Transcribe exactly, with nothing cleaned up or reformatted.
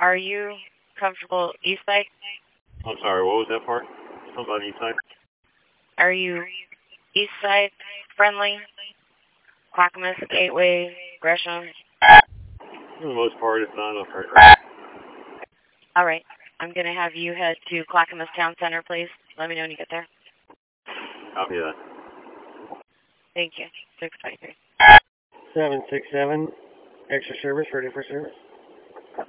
Are you comfortable east side? I'm sorry, what was that part? Something about east side? Are you east side friendly? Clackamas, Gateway, Gresham? For the most part, it's not okay. All right. I'm going to have you head to Clackamas Town Center, please. Let me know when you get there. Copy that. Thank you. six five three. seven six seven, extra service, ready for service.